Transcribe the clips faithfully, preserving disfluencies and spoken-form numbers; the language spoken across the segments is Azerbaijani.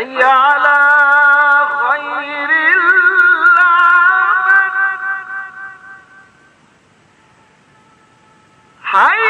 حي على خير العمل حي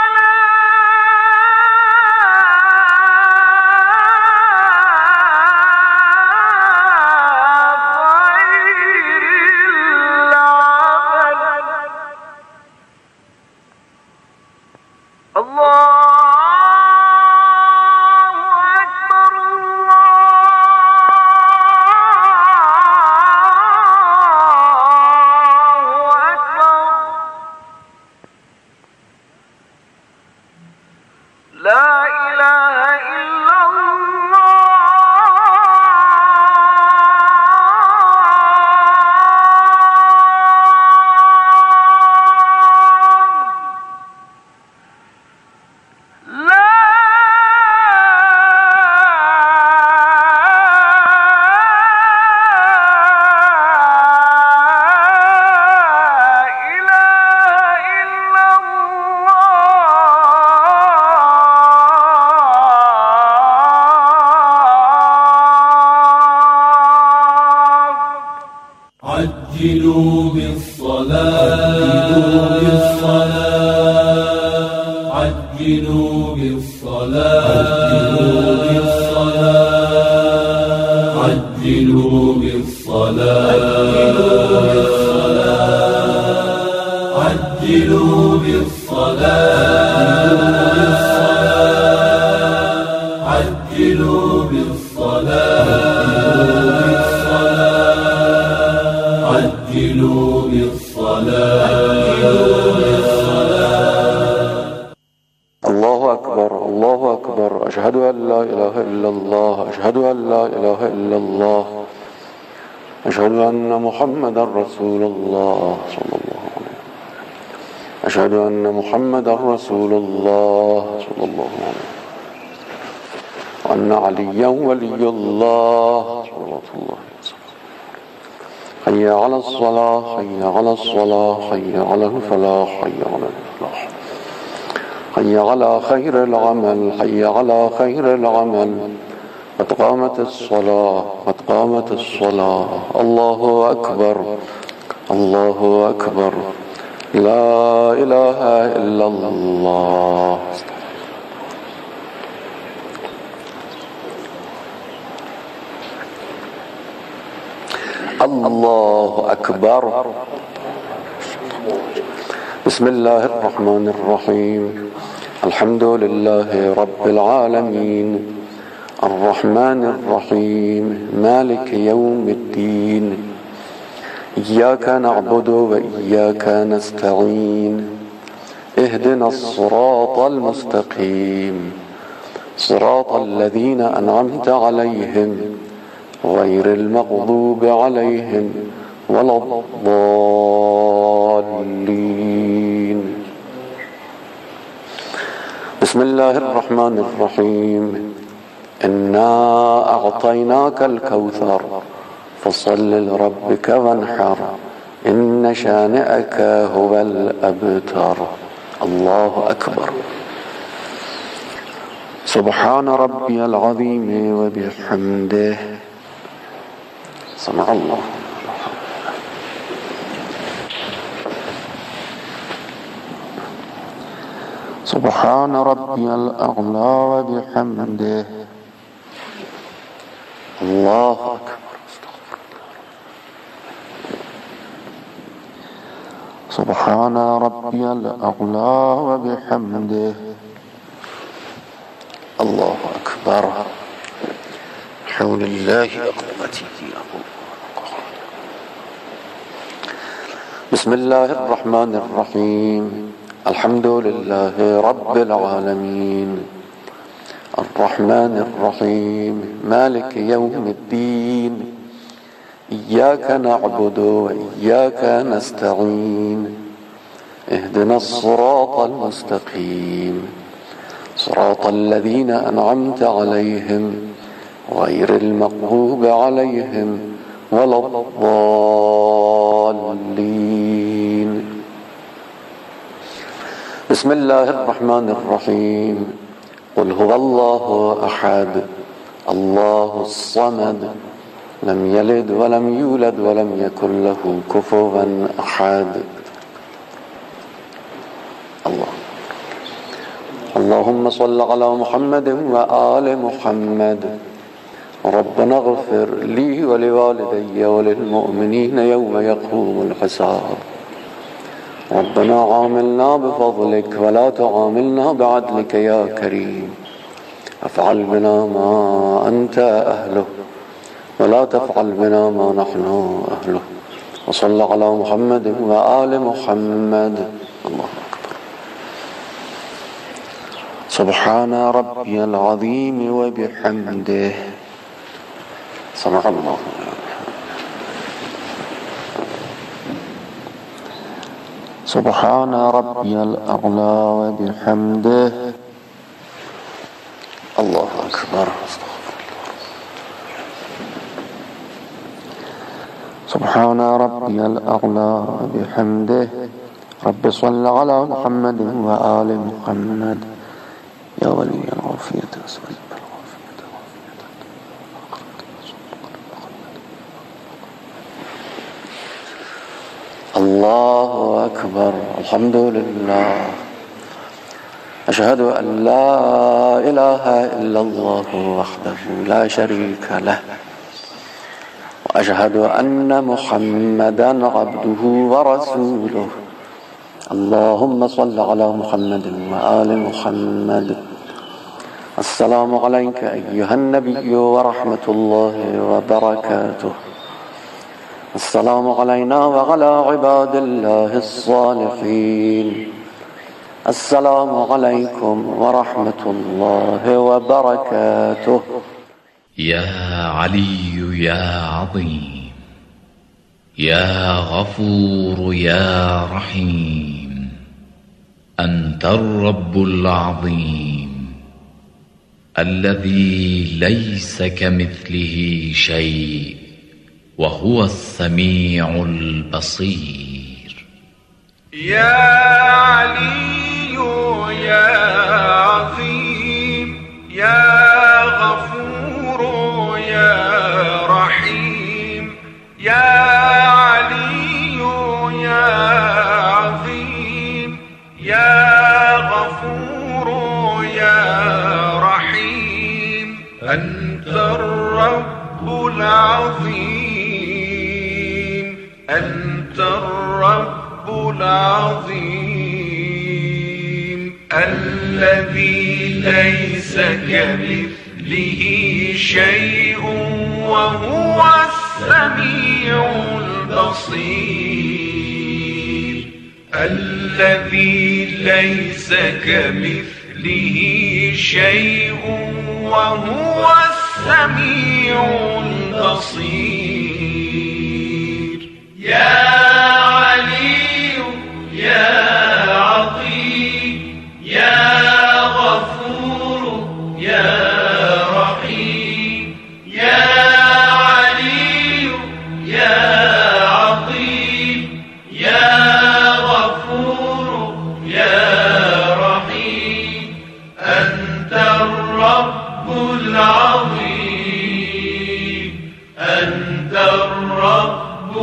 عجلوا بالصلاة عجلوا بالصلاة عجلوا بالصلاة عجلوا بالصلاة عجلوا بالصلاة عجلوا بالصلاة. الله أكبر الله أكبر. أشهد أن لا إله إلا الله أشهد أن لا إله إلا الله أشهد أن محمدا رسول الله صلى الله عليه وسلم أشهد أن محمدا رسول الله صلى الله عليه وسلم وأن عليا ولي الله صلى الله عليه وسلم. حي على الصلاة حي على الصلاة حي على الفلاح حي على الفلاح حي على خير العمل حي على خير العمل. قد قامت الصلاة قد قامت الصلاة. الله أكبر الله أكبر. لا إله إلا الله. الله أكبر. بسم الله الرحمن الرحيم. الحمد لله رب العالمين الرحمن الرحيم مالك يوم الدين. إياك نعبد وإياك نستعين. اهدنا الصراط المستقيم صراط الذين أنعمت عليهم غير المغضوب عليهم ولا الضالين. بسم الله الرحمن الرحيم. إنا أعطيناك الكوثر فصل لربك وانحر إن شانئك هو الأبتر. الله أكبر. سبحان ربي العظيم وبحمده. سمع الله. سبحان ربي الأعلى وبحمده. الله أكبر. سبحان ربي الأعلى وبحمده. الله أكبر. حول الله أقوته. بسم الله الرحمن الرحيم. الحمد لله رب العالمين الرحمن الرحيم مالك يوم الدين. إياك نعبد وإياك نستعين. اهدنا الصراط المستقيم صراط الذين أنعمت عليهم غير المغضوب عليهم ولا الضالين. بسم الله الرحمن الرحيم. قل هو الله أحد الله الصمد لم يلد ولم يولد ولم يكن له كفوا أحد. الله اللهم صل على محمد وآل محمد. ربنا اغفر لي ولوالدي وللمؤمنين يوم يقوم الحساب. ربنا عاملنا بفضلك ولا تعاملنا بعدلك يا كريم. افعل بنا ما أنت أهله ولا تفعل بنا ما نحن أهله. وصل على محمد وآل محمد. الله أكبر. سبحان ربي العظيم وبحمده. سمع الله. سبحان ربي الأعلى وبحمده. الله أكبر. سبحان ربي الأعلى وبحمده. رب صل على محمد وآل محمد. يا ولي العافية أسأل الله أكبر. الحمد لله. أشهد أن لا إله إلا الله وحده لا شريك له وأشهد أن محمدا عبده ورسوله. اللهم صل على محمد وآل محمد. السلام عليك أيها النبي ورحمة الله وبركاته. السلام علينا وعلى عباد الله الصالحين. السلام عليكم ورحمة الله وبركاته. يا علي يا عظيم يا غفور يا رحيم، أنت الرب العظيم الذي ليس كمثله شيء وهو السميع البصير. يا علي يا عظيم يا غفور يا رحيم. يا علي يا عظيم يا غفور يا رحيم. أنت الرب العظيم أنت الرب العظيم الذي ليس كمثله شيء وهو السميع البصير. الذي ليس كمثله شيء وهو السميع البصير. يا علي يا عظيم يا غفور يا رحيم. يا علي يا عظيم يا غفور يا رحيم. أنت الرب العظيم أنت الرب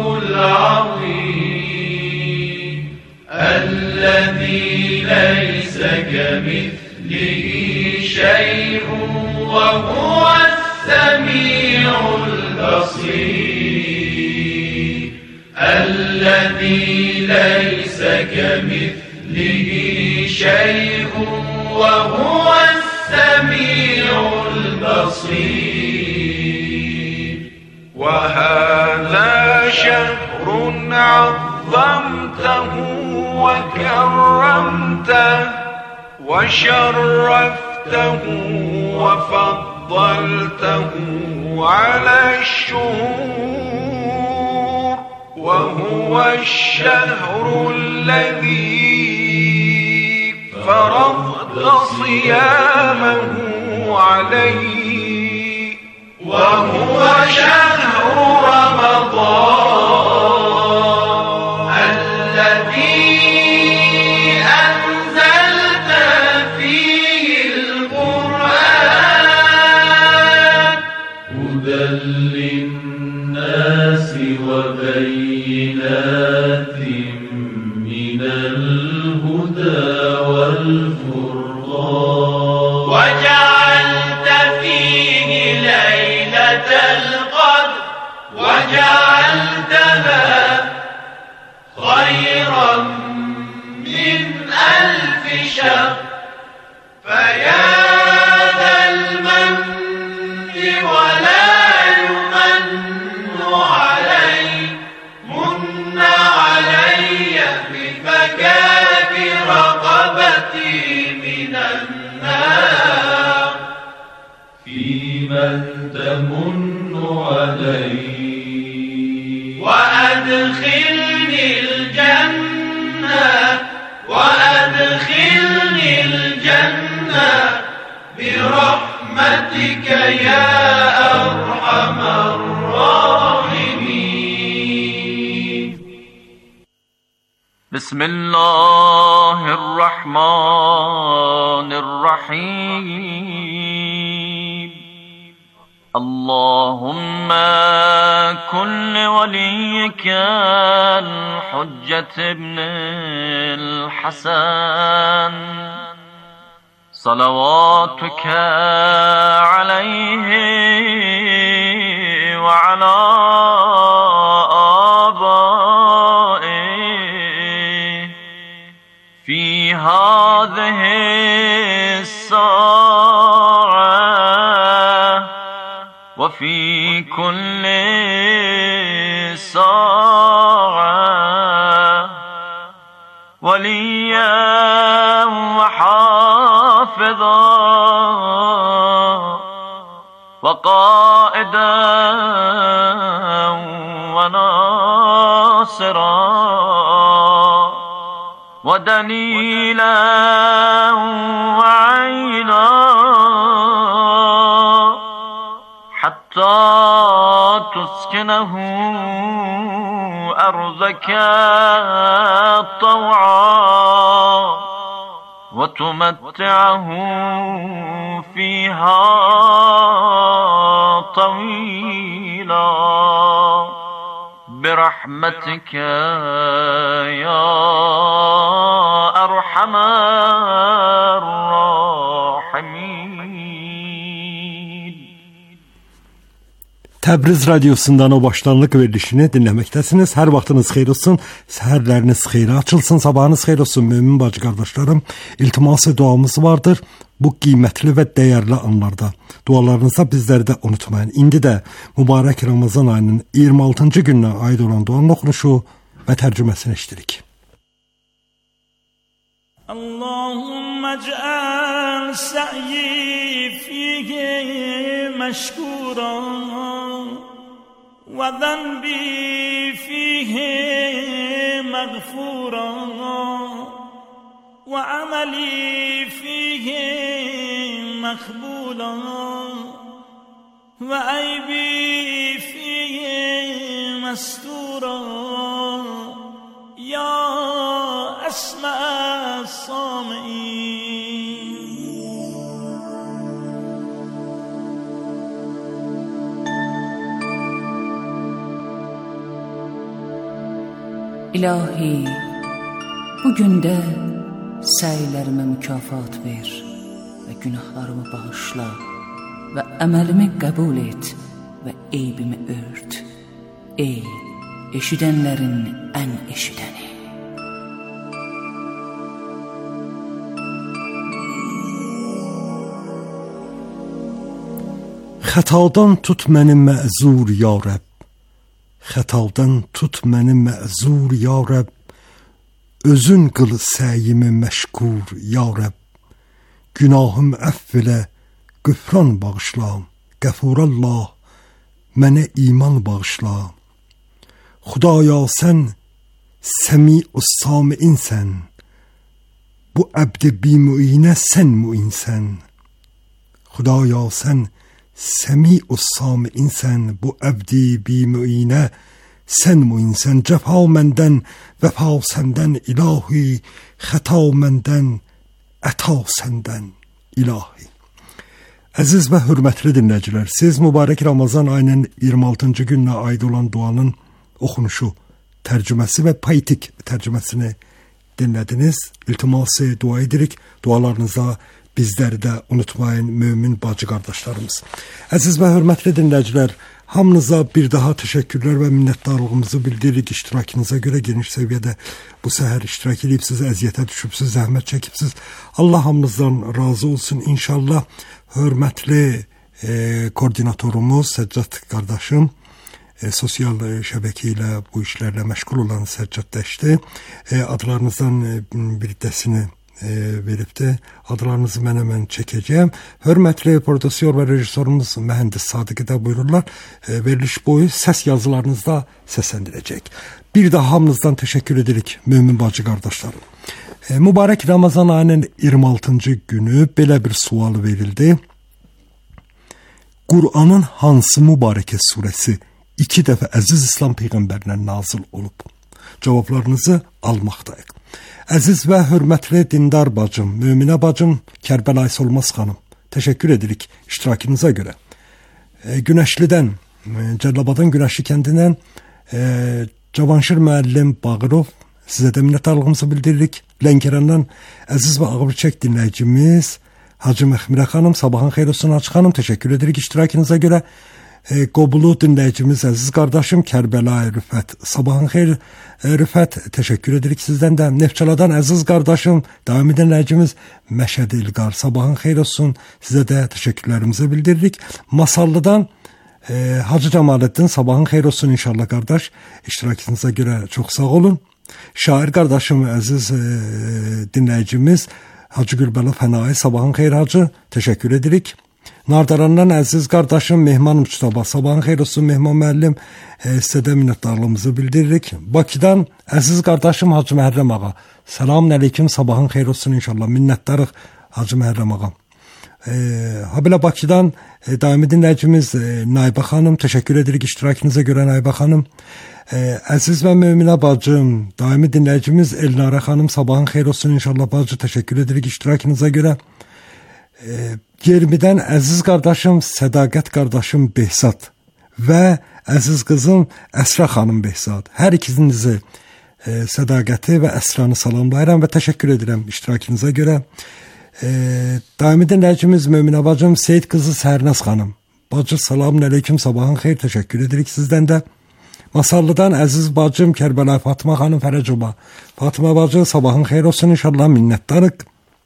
العظيم الذي ليس كمثله شيء وهو السميع البصير. الذي ليس كمثله شيء وهو السميع البصير. وهذا شهر عظمته وكرمته وشرفته وفضلته على الشهور. وهو الشهر الذي فرضت صيامه عليه. وهو شهر رمضان الذي أنزلت فيه القرآن شر فيا ذا المن ولا يمن علي من علي بفكاك رقبتي من النار في من تمن علي وأدخلني الجنة وأدخلني الجنة برحمتك يا أرحم الراحمين. بسم الله الرحمن الرحيم. اللهم كن لوليك الحجة ابن الحسن صلواتك عليه وعلى آبائه في هذه الساعة وفي كل ساعة وليا وحافظا وقائدا وناصرا ودليلا وعينا حتى تسكنه أرضك طوعا وتمتعه فيها طويلا برحمتك يا أرحم الراحمين. Təbriz radiosundan o başlanlıq verilişini dinləməkdəsiniz. Hər vaxtınız xeyir olsun, səhərləriniz xeyirə açılsın, sabahınız xeyir olsun mömin bacı qardaşlarım. İltiması duamız vardır bu qiymətli və dəyərli anlarda. Dualarınızda bizləri də unutmayın. İndi də mübarək Ramazan ayının iyirmi altıncı gününə aid olan duanın oxunuşu və tərcüməsini eşidirik. Allahumma ec'al sa'yi fihi mashkuran wa dhanbi fihi maghfuran wa amali fihi maqbulan wa aybi fihi masturan ya asma as-sami'in. İlahi, bugün də səylərimə mükafat ver və günahlarımı bağışla və əməlimi qəbul et və eybimi ört. Ey eşidənlərin ən eşidəni. Xətadan tut məni məzur ya Rəbb. Xətadan tut məni məzur ya Rəbb. Özün qıl səyimi məşkur ya Rəbb. Günahım əfv elə, qüfran bağışla. Qəfurallah, mənə iman bağışla. Xudaya sən səmi-us sami'insən. Bu əbd-i bi-mü'inə sən mü'insən. Xudaya sən səmi-us sami'insən. Bu əbd-i bi-mü'inə sən mü'insən. Cəfa məndən, vəfa səndən ilahi. Xəta məndən, əta səndən ilahi. Əziz və hörmətli dinləyicilər, siz mübarək Ramazan ayının iyirmi altıncı gününə aid olan duanın oxunuşu, tərcüməsi və poetik tərcüməsini dinlədiniz. İltiması dua edirik. Dualarınıza bizləri də unutmayın mömin bacı qardaşlarımız. Əziz və hörmətli dinləyicilər, Hamınıza bir daha təşəkkürlər və minnətdarlığımızı bildiririk iştirakınıza görə. Geniş səviyyədə bu səhər iştirak edibsiz, əziyyətə düşübsiz, zəhmət çəkibsiz. Allah hamınızdan razı olsun inşallah. Hörmətli e, koordinatorumuz Səccad qardaşım, e, sosial şəbəkə ilə bu işlərlə məşğul olan Səccad Dəşti e, adlarınızdan e, bir hissəsini E, veribdi. Adlarınızı mən hemen çəkəcəyəm. Hörmətli prodüser və rejissorumuz mühəndis Sadiqi də buyururlar. E, veriliş boyu səs yazılarınızda səsləndirəcək. Bir daha hamınızdan təşəkkür edirik mömin bacı qardaşlarım. E, mübarək Ramazan ayının iyirmi altıncı günü belə bir sual verildi. Qur'anın hansı mübarəkə surəsi iki dəfə əziz İslam Peyğəmbərinə nazil olub? Cavablarınızı almaqdayıq. Əziz və hörmətli dindar bacım, müminə bacım Kərbəlayi Solmaz xanım, təşəkkür edirik iştirakınıza görə. E, Günəşlidən, e, Cəlilabadın Günəşli kəndindən e, Cavanşir müəllim Bağırov, sizə də minnətdarlığımızı bildiririk. Lənkərandan əziz və ağırçək dinləyicimiz Hacı Məxmirə xanım, sabahın xeyir olsun Hacı xanım, təşəkkür edirik iştirakınıza görə. E, Qobulu dinləyicimiz əziz qardaşım Kərbəlayi Rüfət, sabahın xeyir e, Rüfət, təşəkkür edirik sizdən də. Neftçaladan əziz qardaşım, daimi dinləyicimiz Məşəd İlqar, sabahın xeyir olsun, sizə də təşəkkürlərimizi bildiririk. Masallıdan e, Hacı Cəmaləddin, sabahın xeyir olsun inşallah qardaş, iştirakınıza görə çox sağ olun. Şair qardaşım, əziz e, dinləyicimiz Hacı Gülbəlov Hənai, sabahın xeyir Hacı, təşəkkür edirik. Nardarandan əziz qardaşım Mehman Mustafa, sabahın xeyir olsun Mehman müəllim, e, sizə də minnətdarlığımızı bildiririk. Bakıdan əziz qardaşım Hacı Məhərrəm ağa, selamun aleyküm, sabahın xeyir olsun inşallah, minnətdarıq Hacı Məhərrəm ağa. E, Habilə Bakıdan e, daimi dinləyicimiz e, Naibə xanım, təşəkkür edirik iştirakınıza görə Naibə xanım. E, əziz və müminə bacım, daimi dinləyicimiz Elnarə xanım, sabahın xeyir olsun inşallah bacı, təşəkkür edirik iştirakınıza görə. E, Germidən əziz qardaşım Sədaqət qardaşım Behzad və əziz qızım Əsra xanım Behzad. Hər ikinizi e, Sədaqəti və Əsranı salamlayıram və təşəkkür edirəm iştirakınıza görə. E, daimi dinləyicimiz Möminə bacım Seyid qızı Sərnaz xanım. Bacı salamun aleyküm, sabahın xeyir, təşəkkür edirik sizdən də. Masallıdan əziz bacım Kərbəlayi Fatma xanım Fərəcova. Fatma bacı, sabahın xeyir olsun inşallah, minnətdarıq.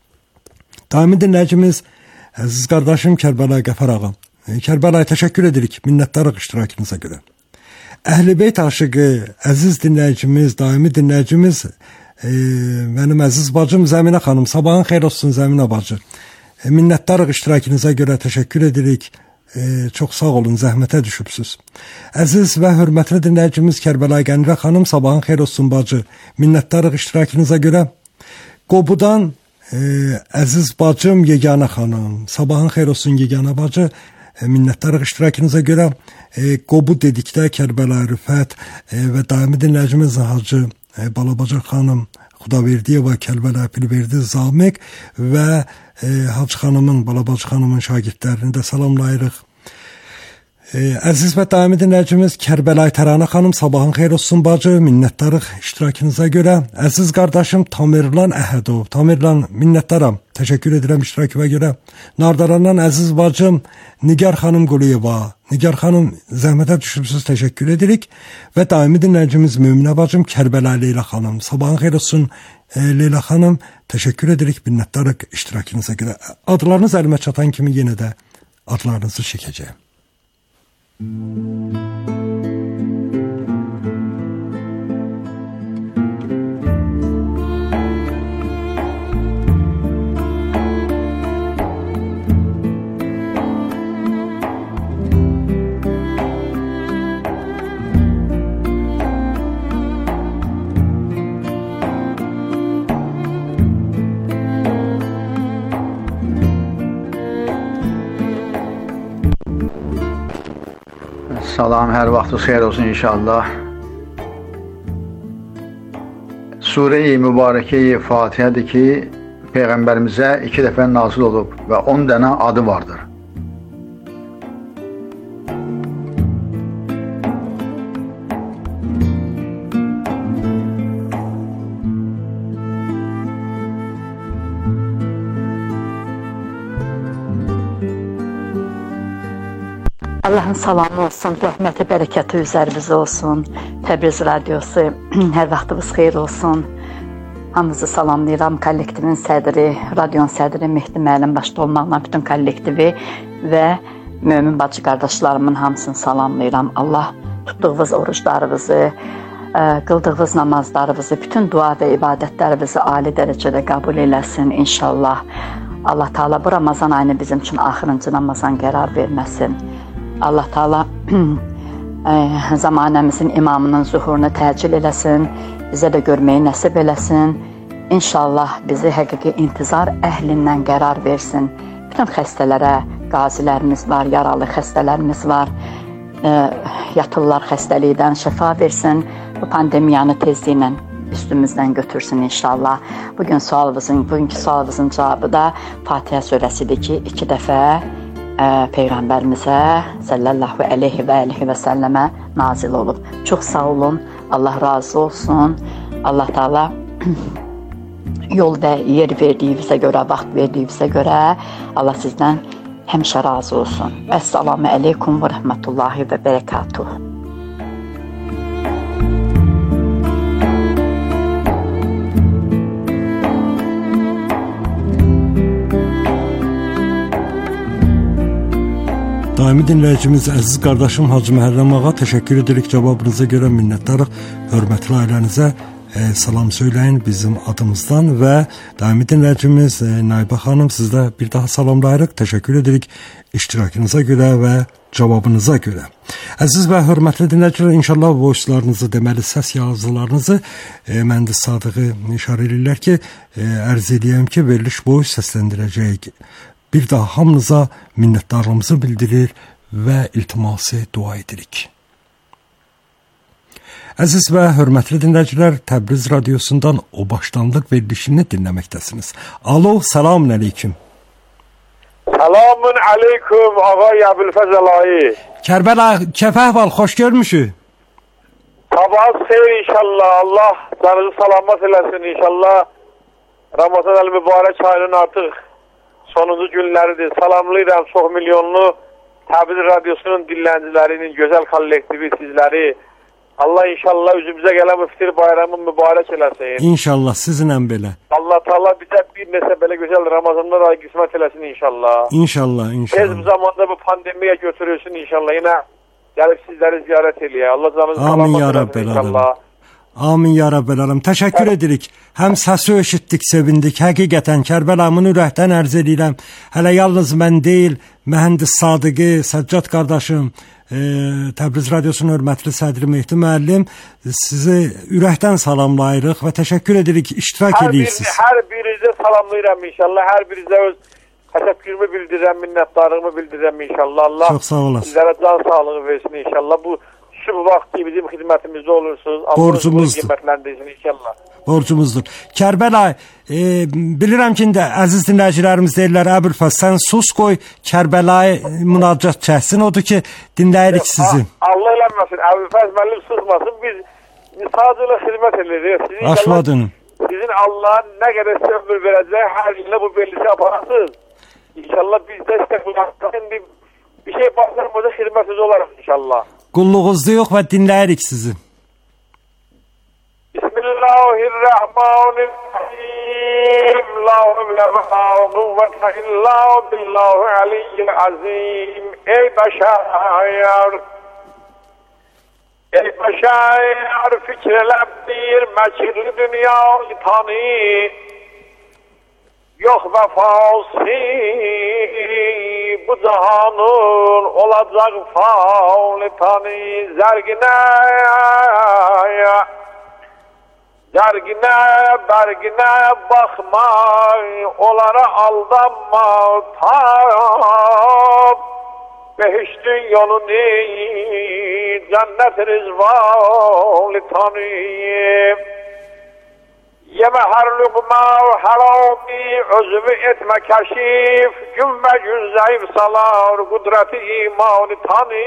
Daimi dinləyicimiz əziz qardaşım Kərbəlayi Qəfər ağam. E, Kərbəlayi təşəkkür edirik minnətdarlıq iştirakınıza görə. Əhl-i Beyt aşıqı əziz dinləyicimiz, daimi dinləyicimiz e, mənim əziz bacım Zəminə xanım, sabahın xeyir olsun Zəminə bacı. E, minnətdarlıq iştirakınıza görə təşəkkür edirik. E, çox sağ olun, zəhmətə düşübsüz. Əziz və hörmətli dinləyicimiz Kərbəlayi Qənirə xanım, sabahın xeyir olsun bacı. Minnətdarlıq iştirakınıza görə. Qobudan Ee, əziz bacım Yeganə xanım, sabahın xeyir olsun Yeganə bacı, e, minnətdarlıq iştirakınıza görə. e, Qobu dedikdə Kərbəlayi Rüfət e, və daimi dinləyicimiz Hacı e, Balabaca xanım Xudaverdiyeva, Kərbəlayi Pilverdi Zamiq və e, Hacı xanımın, Balabaca xanımın şagirdlərini də salamlayırıq. Ee, əziz və daimi dinləyicimiz Kərbəlayi Təranə xanım, sabahın xeyir olsun bacı, minnətdarıq iştirakınıza görə. Əziz qardaşım Tamerlan Əhədov, Tamerlan minnətdaram, təşəkkür edirəm iştirakına görə. Nardarandan əziz bacım Nigar xanım Quliyeva, Nigar xanım zəhmətə düşübsüz, təşəkkür edirik. Və daimi dinləyicimiz Möminə bacım Kərbəlayi Leyla xanım, sabahın xeyir olsun e, Leyla xanım, təşəkkür edirik minnətdarıq iştirakınıza görə. Adlarınız əlimə çatan kimi yenə də adlarınızı çəkəcəyəm. Salam, hər vaxtınız xeyir olsun inşallah. Sure-i Mübarəke-i Fatihədir ki, Peyğəmbərimizə iki dəfə nazil olub və on dənə adı vardır. Allahın salamı olsun, rəhməti, bərəkəti üzərimizə olsun. Təbriz Radiosu, hər vaxtınız xeyir olsun. Hamınızı salamlayıram. Kollektivin sədri, radion sədri Mehdi müəllim başda olmaqla bütün kollektivi və mömin bacı qardaşlarımın hamısını salamlayıram. Allah tutduğunuz oruçlarınızı, qıldığınız namazlarınızı, bütün dua və ibadətlərinizi ali dərəcədə qəbul eləsin inşallah. Allah Taala bu Ramazan ayını bizim üçün axırıncı Ramazan qərar verməsin. Allah Taala zamanəmizin imamının zuhurunu təcil eləsin, bizə də görməyi nəsib eləsin. İnşallah bizi həqiqi intizar əhlindən qərar versin. Bütün xəstələrə, qazilərimiz var, yaralı xəstələrimiz var. Yatırlar xəstəlikdən şəfa versin. Bu pandemiyanı tezliklə üstümüzdən götürsün inşallah. Bugün sualımızın, bugünkü sualımızın cavabı da Fatihə surəsidir ki, iki dəfə ə, Peyğəmbərimizə sallallahu aleyhi və aleyhi və səlləmə nazil olub. Çox sağ olun, Allah razı olsun. Allah Taala yol və yer verdiyinizə görə, vaxt verdiyinizə görə Allah sizdən həmişə razı olsun. Əssalamu aleykum və rəhmətullahi və bərəkatuhu. Daimi dinləyicimiz əziz qardaşım Hacı Məhərrəm ağa, təşəkkür edirik cavabınıza görə, minnətdarıq. Hörmətli ailənizə e, salam söyləyin bizim adımızdan və daimi dinləyicimiz e, Naibə xanım, sizdə bir daha salamlayırıq. Təşəkkür edirik iştirakınıza görə və cavabınıza görə. Əziz və hörmətli dinləyicilər, inşallah voicelarınızı, deməli səs yazılarınızı e, mühəndis Sadığı işarə edirlər ki, e, ərz edəyəm ki, veriliş boyu səsləndirəcəyik. Bir daha hamınıza minnətdarlığımızı bildirir və iltiması dua edirik. Əziz və hörmətli dinləyicilər, Təbriz Radiosundan o başlanlıq verilişini dinləməkdəsiniz. Alo, selamun aleyküm. Selamun aleyküm, ağay Əbülfəzəlayı. Kərbəla, kəfəhval, xoş görmüşük. Sabahınız xeyir inşallah, Allah canınızı salamat eləsin inşallah. Ramazan el-Mübarək ayının artıq sonuncu günləridir. Salamlayıram çox milyonlu Təbriz Radiosunun dinləyicilərinin, gözəl kollektivi sizləri. Allah inşallah üzümüzə gələn bu fitir bayramı mübarək eləsin. İnşallah sizinlə belə. Allah Taala bizə bir neçə belə gözəl Ramazanlar ayı qismət eləsin inşallah. İnşallah, inşallah. Tez bir zamanda bu pandemiya götürülsün inşallah. Yenə gəlib sizləri ziyarət eləyək. Allah canınızı salamat eləsin inşallah. Amin ya Rabbel aləm. Təşəkkür edirik. Həm səsi eşitdik, sevindik. Həqiqətən Kərbəlamın ürəkdən ərz edirəm. Hələ yalnız mən deyil, mühəndis Sadıqı, Səccad qardaşım, e, Təbriz Radiosunun hörmətli sədri Mehdi müəllim, sizi ürəkdən salamlayırıq və təşəkkür edirik, iştirak hər edirsiniz. Bir, hər birinizə salamlayıram inşallah. Hər birinizə öz təşəkkürümü bildirirəm, minnətdarlığımı bildirirəm inşallah. Allah çox sağ olasın. Sizlərə can sağlığı versin inşallah. Bu şu vaxt ki bizim xidmətimizdə olursunuz. Borcumuzdur. İnşallah. Borcumuzdur. Kərbəla, e, bilirəm ki, indi əziz dinləyicilərimiz deyirlər, Əbülfəz, sən sus qoy, Kərbəlaya münacat çəksin, odur ki, dinləyirik sizi. Allah eləməsin, Əbülfəz müəllim susmasın, biz sadəcə xidmət edirik. Aşvadın. Sizin Allah'ın nə qədər ömür verəcək, hər illə bu verilişi aparasınız. İnşallah biz də işte bu bir, bir şey baxırmıza xidmətiniz olarıq inşallah. Qulluğunuzda yox və dinləyirik sizi. Bismillahirrahmanirrahim. La havle ve la kuvvete illa billahi aliyyil azim. Ey beşer, ey beşer fikirler bir mekirli dünyayı tanı. Yok vefası bu cahanın olacak fauli tanı zergine zergine bergine bakma onlara aldanma tab behiştin yolunu cennet rizvali tanı yeme her lukma harami özümü etme keşif gün ve gün zayıf salar kudreti imanı tanı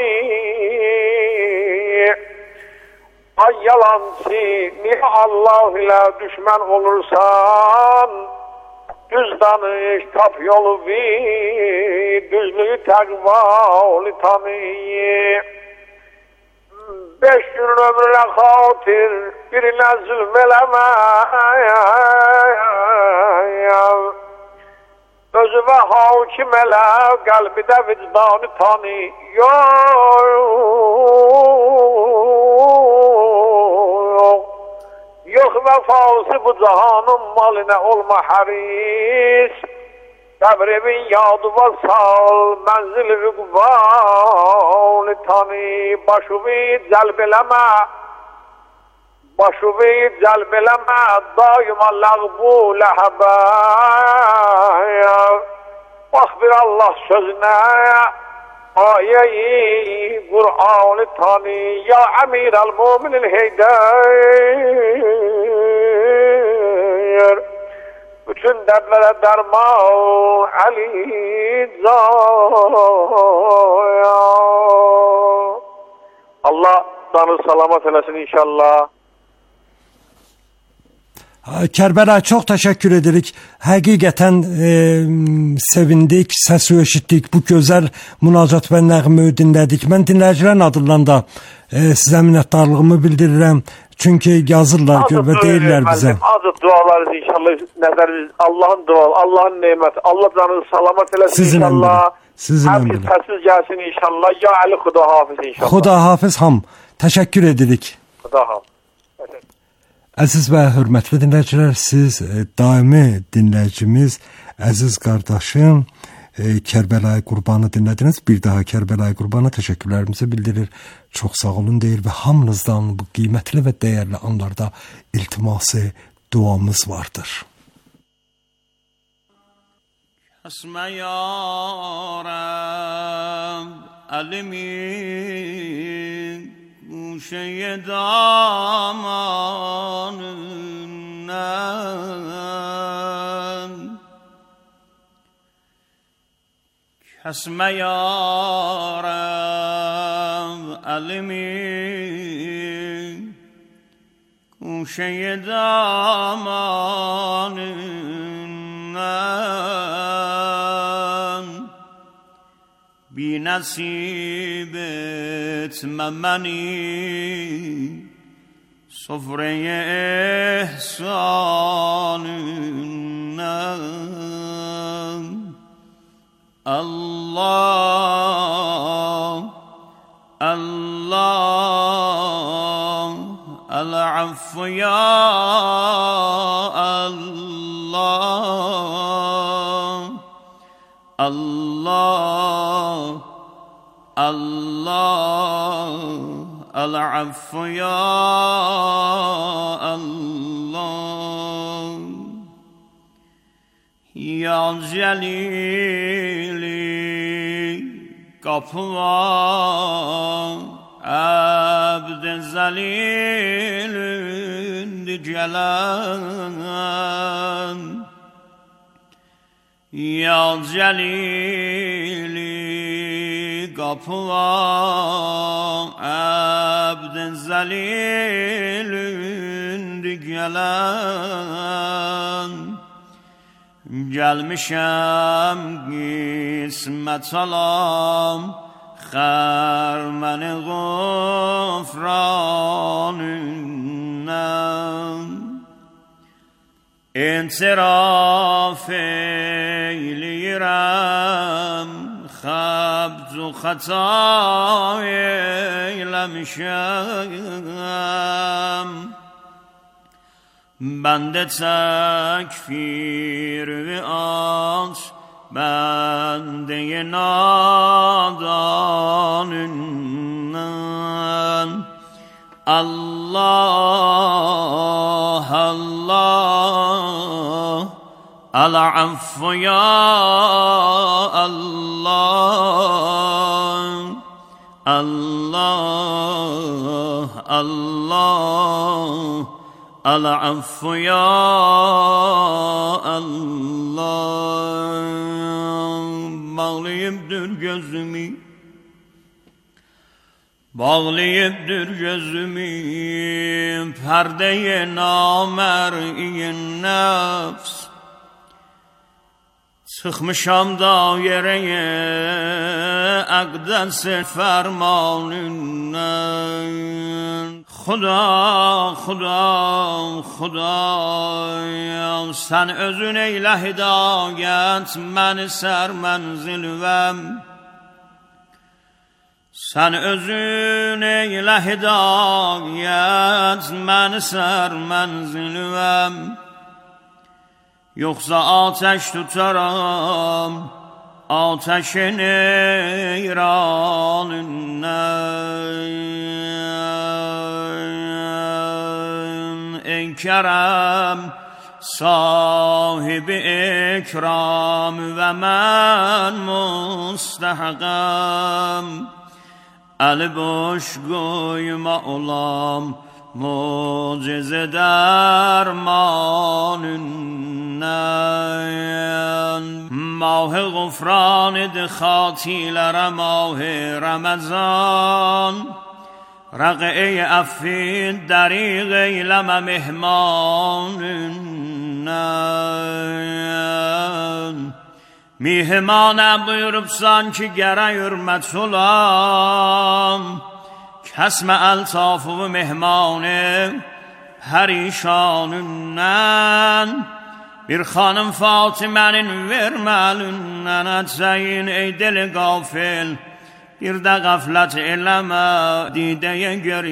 ay yalancı niye Allah ile düşman olursan düz danış, tap yolu bir, düzlüğü takvalı tanıyı. Beş gün ömrüne hatir, birine zulmeleme. Özü ve hakim ele, kalbi de vicdanı tanıyor. Yok vefası bu cihanın maline olma haris. Kabrimin yadı vasal, menzil-i ukbal tanı. Başımı celbeleme, başımı celbeleme, daima lağbu lehebe. Bak bir Allah sözüne, ayeyi Kur'an-ı tanı. Ya emir-el mu'minil heyder, bütün dertlere derman Ali Zaya. Allah canı salamat eləsin inşallah. Kərbəla, çox təşəkkür edirik. Həqiqətən e, sevindik, səsi eşitdik, bu gözəl münacat və nəğməni dinlədik. Mən dinləyicilərin adından da e, sizə minnətdarlığımı bildirirəm. Çünki yazırlar və deyirlər bizə. Azı dualarız inşallah, nəzəriniz Allahın duaları, Allahın neməti. Allah canınızı salamat eləsin sizin inşallah. Sizin əmrlə. Hər kəs gəlsin inşallah. Ya Ali Xuda hafiz inşallah. Xuda hafiz ham. Təşəkkür edirik. Xuda hafiz. Əziz və hörmətli dinləyicilər, siz e, daimi dinləyicimiz, əziz qardaşım e, Kərbəlayı Qurbanı dinlədiniz. Bir daha Kərbəlayı Qurbanı təşəkkürlərimizi bildirir. Çox sağ olun deyir və hamınızdan bu qiymətli və dəyərli anlarda iltiması, duamız vardır. Əsmə yarəm əlimin guşeye damanından kesme yarem elimi guşeye damanından bi nasip etme beni sofreye ihsanından. Allah Allah el-affu ya Allah Allah Allah el-affu ya Allah ya celili kapılar abd-i zelilin celal ya celili kapılar abd-i zelilin celal gelmişem kısmet alam xərməni gufranından intiraf eylirəm xəbz-u xəta eyləmişəm bəndə təkfir və aç bende nadanından Allah Allah el-affu ya Allah Allah Allah el-affu ya Allah bağlayıpdır gözümü bağlayıpdır gözümü perdeye namer'i nefs Çıxmışam daireye əqdəs fərmanından. Xuda, xuda, xuda, sən özün eylə hidayət, məni sərmənzilvəm. Sən özün eylə hidayət, məni sərmənzilvəm. Yoxsa ateş tutaram, ateşin eyranından. Ey kərəm, sahibi ikram və mən müstəhqəm. Əli boş qoyma olam, mucize dermanından. Mah gufran idi xatilərə mah Ramazan. Rəqi affin dəriq eyləmə mehmanından. Mihmanə buyurubsan ki gərək hürmət olam. Kəsmə əltafı mehmanı pərişanündən. Bir xanım Fatimənin verməlündən əcəyin ey deli qafil. Bir də qəflət eləmə didəyə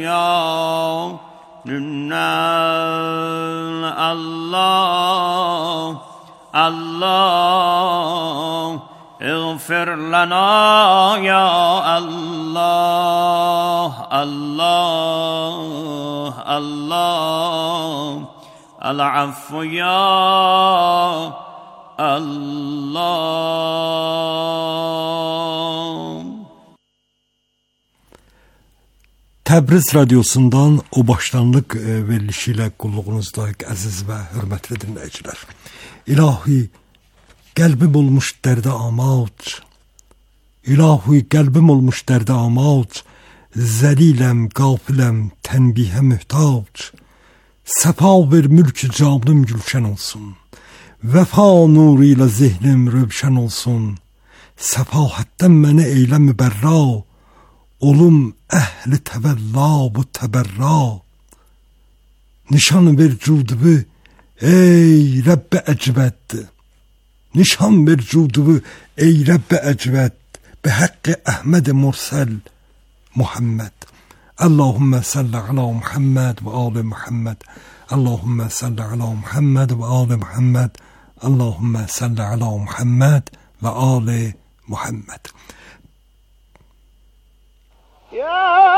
gəryanündən. Allah, Allah, اغفر لنا يا الله الله الله العفو يا الله. Təbriz radiosundan o başlanlıq verilişi ilə qulluğunuzda əziz və hörmətli dinləyicilər. İlahi qəlbim olmuş dərdə amac, İlahi qəlbim olmuş dərdə amac, zəliləm, qafiləm, tənbihə mühtac. Səfa ver mülk-ü canım gülşən olsun, vəfa nuru ilə zehnim rövşən olsun. Səfahətdən məni eylə mübərra, olum əhli təvəlla bu təbərra. Nişan ver cudubu ey Rəbb-i əcvəd, nişan ver cudubu ey Rəbb-i əcvəd, bi haqqi Əhməd Mursəl Muhammed. Allahümme salli ala Muhammed ve ali Muhammed. Allahümme salli ala Muhammed ve ali Muhammed. Allahümme salli ala Muhammed ve ali Muhammed. Ya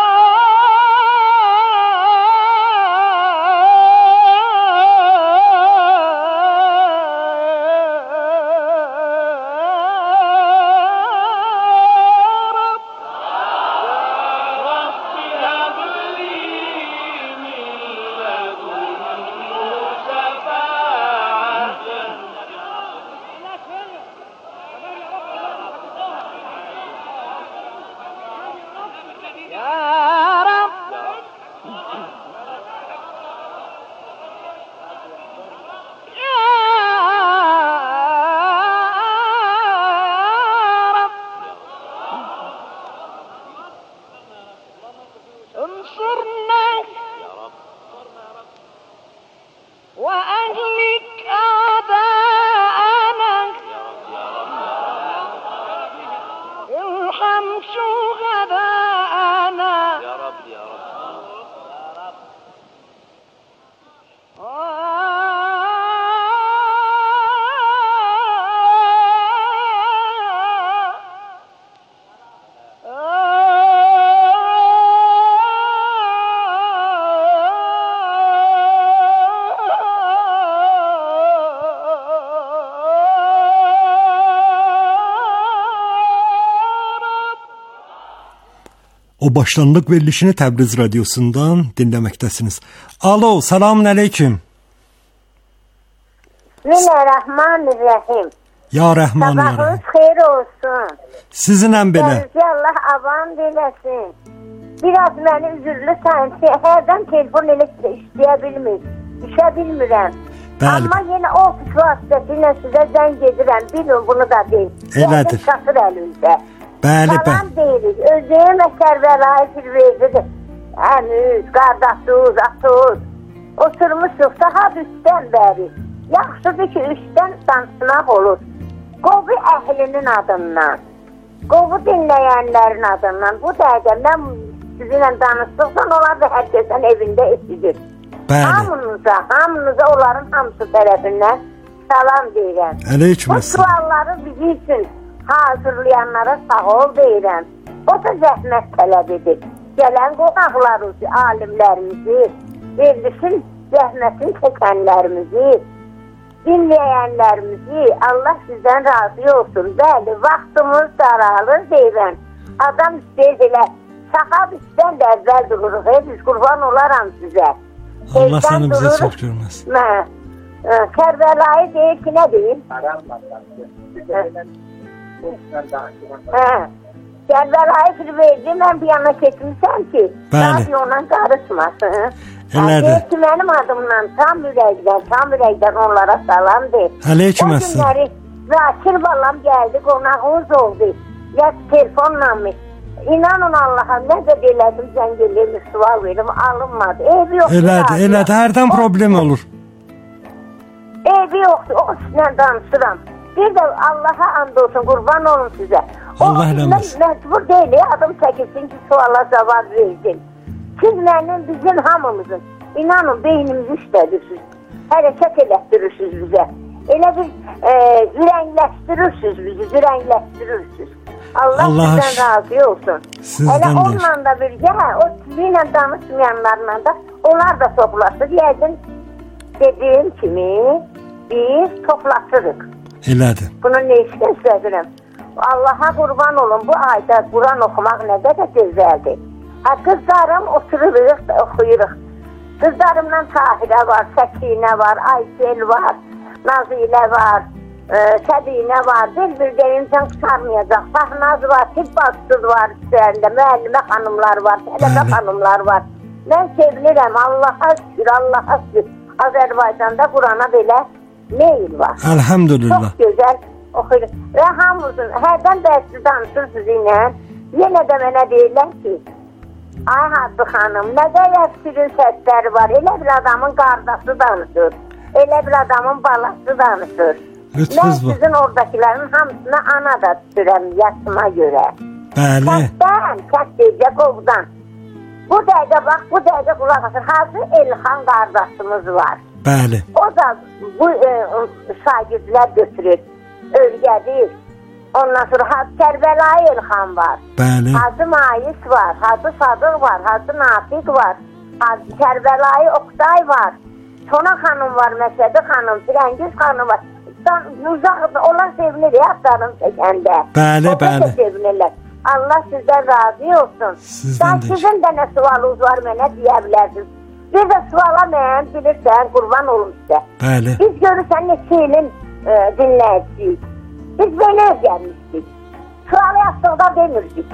O başlanlıq verilişini Təbriz radiosundan dinləməkdəsiniz. Alo, selamun aleyküm. Bismillahirrahmanirrahim. Ya Rəhmanirrahim. Sabahınız xeyir olsun. Sizinlə belə. Gələcək Allah avam diləsin. Biraz məni üzürlü sənsi, hərdən telefon elə istəyə bilmir. İşə bilmirəm. Bəli. Amma yenə o vasitəsilə sizə zəng edirəm. Bilin bunu da deyim. Elədir. Çatır əlimizdə. Bəli, bəli. Salam deyirik. Özüm və Kərbəlayı Firvezidir. Əmiz, qardaşız, atız. Oturmuşuq saat üstdən bəri. Yaxşıdır ki, üstdən danışmaq olur. Qovu əhlinin adından, qovu dinləyənlərin adından. Bu dəqiqə mən sizinlə danışdıqdan onlar da hər kəsən evində eşidir. Bəli. Hamınıza, hamınıza onların hamısı tərəfindən salam deyirəm. Aleyküm Bu sualları bizim üçün hazırlayanlara sağ ol deyirəm. O da zəhmət tələb edir. Gələn qonaqlarımızı, alimlərimizi, verilsin zəhmətin çəkənlərimizi, dinləyənlərimizi Allah sizdən razı olsun. Bəli, vaxtımız daralır deyirəm. Adam istəyir elə saxab istən də əvvəl dururuq. Hey, biz qurban olaram sizə. Allah səni bizə çox görməz. Mən Kərbəlayı deyir ki, nə deyim? Hə. Kərbəlayı Firvezi mən bir yana keçmişəm ki, radiyona qarışmasın. Elədir. Deyir ki, mənim adımdan tam ürəkdən, tam ürəkdən onlara salam deyir. Aleyküm əssalam. O günləri Zakir balam gəldi, qonağımız oldu. Ya telefonla mı? İnanın Allah'a nə də elədim, zəng eləyim, sual verim, alınmadı. Evi yoxdur. Elədir, elədir, hərdən problem olur. Evi yoxdur, o sizlə danışıram. Bir də Allah'a and olsun, qurban olun sizə. Allah eləməsin. Məcbur deyil, adım çəkilsin ki, suala cavab versin. Siz mənim, bizim hamımızın, inanın, beynimizi işlədirsiniz. Hərəkət elətdirirsiniz bizə. Elə bir e, ürəkləşdirirsiniz bizi, ürəkləşdirirsiniz. Allah, Allah sizdən razı olsun. Elə onunla da birgə, o sizinlə danışmayanlarla da onlar da toplaşır. Yəqin dediyim kimi biz toplaşırıq. Elədir. Bunu ne işdən istədirəm? Allah'a qurban olun, bu ayda Quran oxumaq nə qədər gözəldir. Ha, qızlarım otururuq da oxuyuruq. Qızlarımdan Tahirə var, Səkinə var, Aysel var, Nazilə var, e, Sədinə var, bir-bir deyimcən qıtarmayacaq. Fahnaz var, Tibbasız var üzərində, müəllimə xanımlar var, tələbə xanımlar var. Mən sevinirəm, Allah'a şükür, Allah'a şükür. Azərbaycanda Qurana belə meyil var. Elhamdülillah. Çox gözəl oxuyuruq. Və hamımızın, hərdən dərsi danışır sizinlə, yenə də mənə deyirlər ki, ay Habbı xanım, nə qədər şirin səsləri var, elə bir adamın qardaşı danışır, elə bir adamın balası danışır. Mən sizin oradakilərin hamısına ana da düşürəm yaşıma görə. Bəli. Kətdən, Kətdəcə qovdan. Bu dəqiqə bax, bu dəqiqə qulaq asır. Hazır Elxan qardaşımız var. Bəli. O da bu e, şagirdlər götürür, örgədir. Ondan sonra Hacı Kərbəlayı Elxan var. Bəli. Hacı Mayıs var, Hacı Sadıq var, Hacı Nafiq var, Hacı Kərbəlayı Oqtay var. Sona xanım var, Məsədi xanım, Firəngiz xanım var. Uzaqda olan sevinir ya, adlarım çəkəndə. Bəli, o bəli. O sevinirlər. Allah sizdən razı olsun. Sizdən də. Sizin də nə sualınız var mənə deyə bilərsiniz. Bir də suala mən bilirsən, qurban olum sizə. Bəli. Biz görürsən neçə ilin e, dinləyiciyik. Biz belə öyrənmişdik. Sualı yazdıqda demirdik.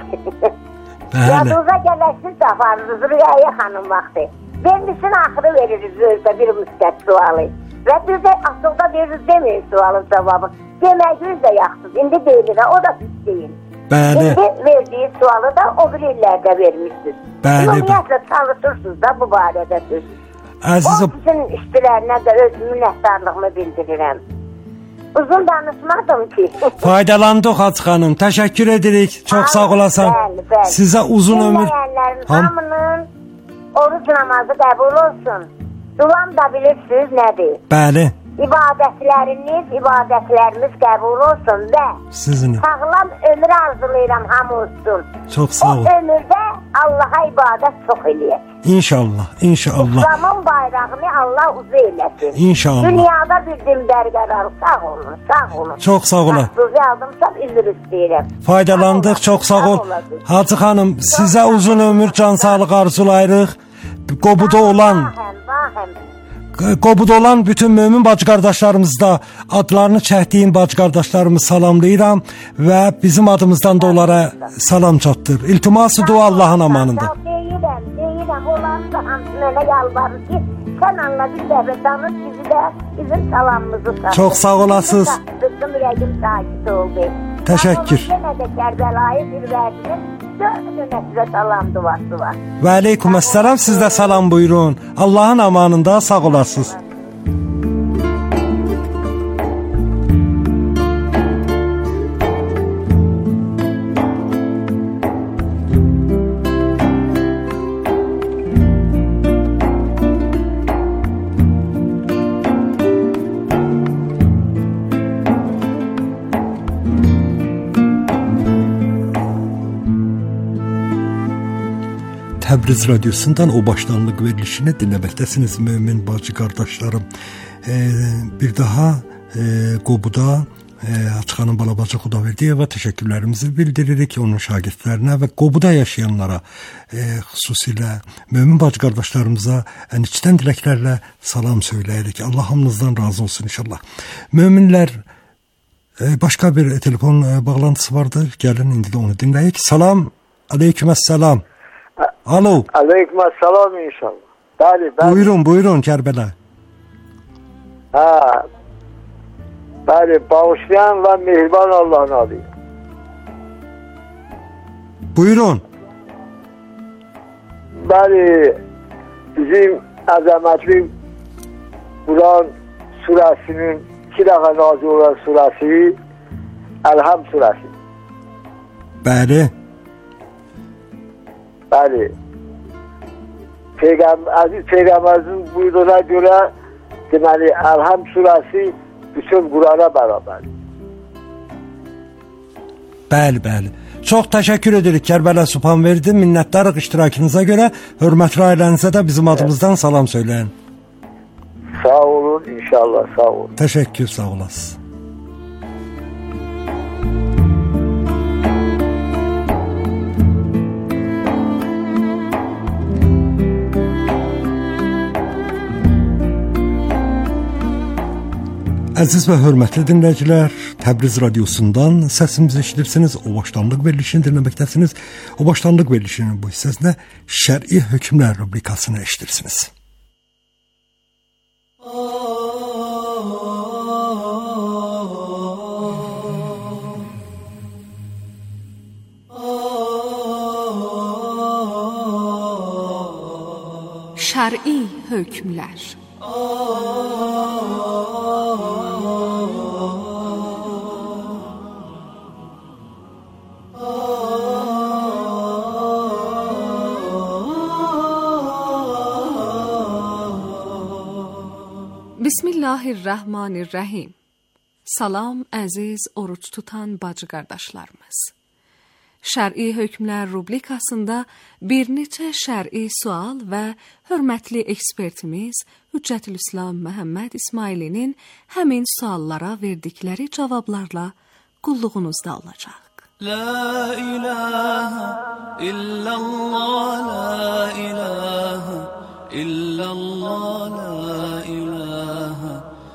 Bəli. Yadınıza gələrsiniz safarınız, Rüyaya xanım vaxtı. Vermişin axırı veririz böyükdə bir müstət sualı. Və biz də asılda veririz demeyin sualın cavabı. Deməyiniz də yaxsız. İndi deyilir, o da pis deyil. Bəli. İndi verdiyi sualı da o bir illərdə vermişsiniz. Bəli. Ümumiyyətlə çalışırsınız da bu barədə siz. Əzizim. O sizin işçilərinə də öz minnətdarlığımı bildirirəm. Uzun danışmadım ki. Faydalandıq Hacı xanım. Təşəkkür edirik. Çox sağ olasan. Bəli, bəli. Sizə uzun ömür. Dinləyənlərin hamının oruc namazı qəbul olsun. Duam da bilirsiniz nədir? Bəli. İbadətləriniz, ibadətlərimiz qəbul olsun və sizin sağlam ömür arzulayıram hamımızın. Çox sağ ol. O ömürdə Allaha ibadət çox eləyək. İnşallah, inşallah. İslamın bayrağını Allah uzu eləsin. İnşallah. Dünyada bir din bərqərar. Sağ olun, sağ olun. Çox sağ olun. Sizi aldımsam üzr istəyirəm. Faydalandıq, çox sağ ol. Hacı xanım, sizə uzun ömür, can sağlıq arzulayırıq. Qobuda olan Qobuda olan bütün mömin bacı qardaşlarımız da adlarını çəkdiyim bacı qardaşlarımı salamlayıram və bizim adımızdan da onlara salam çatdır. İltiması dua Allahın amanında. Deyirəm, deyirəm, onların da hamısına yalvarır ki, Sən anla bir dəfə danış bizi də bizim salamımızı sağ. Çox sağ olasınız. Bizim ürəyim sakit oldu. Təşəkkür. Yenə də Kərbəlayı bir verdiniz. Dördünə sizə salam duası var. Və aleykümselam, sizdə salam buyurun. Allahın amanında sağ olasınız. Təbriz Radyosu'ndan o başlanlıq verilişini dinləməkdəsiniz mümin bacı qardaşlarım. Ee, bir daha e, Qobuda e, Açıqanın Balabacı Xudaverdiyeva təşəkkürlərimizi bildiririk onun şagirdlərinə və Qobuda yaşayanlara, e, xüsusilə mümin bacı qardaşlarımıza ən içdən diləklərlə salam söyləyirik. Allah hamınızdan razı olsun inşallah. Müminlər, e, başqa bir telefon e, bağlantısı vardır. Gəlin indi də onu dinləyik. Salam, aleykümselam. Alo. Aleykümselam inşallah. Bəli, bəli. Buyurun, buyurun Kərbəla. Hə. Bəli, bağışlayan və mehriban Allah'ın adı. Buyurun. Bəli, bizim əzəmətli Quran surəsinin iki dəfə nazil olan surəsi Əlhəm surəsi. Bəli. Bəli. Peyğəmbər, əziz Peyğəmbərimizin buyruğuna görə deməli Əlhəm surəsi bütün Qurana bərabərdir. Bəli, bəli. Çox təşəkkür edirik Kərbəla Subhanverdi. Minnətdarıq iştirakınıza görə. Hörmətli ailənizə də bizim adımızdan salam söyləyin. Sağ olun inşallah, sağ olun. Təşəkkür, sağ olasınız. Əziz və hörmətli dinləyicilər, Təbriz Radyosu'ndan səsimizi eşidirsiniz, o başlanlıq verilişini dinləməkdəsiniz. O başlanlıq verilişinin bu hissəsində şər'i hökmlər rubrikasını eşidirsiniz. Şər'i hökmlər. Bismillahirrahmanirrahim. Salam əziz oruç tutan bacı qardaşlarımız. Şər'i hökmlər rubrikasında bir neçə şər'i sual və hörmətli ekspertimiz Hüccətülislam Məhəmməd İsmailinin həmin suallara verdikləri cavablarla qulluğunuzda olacaq. La ilahe illallah, la ilahe illallah, la ilahe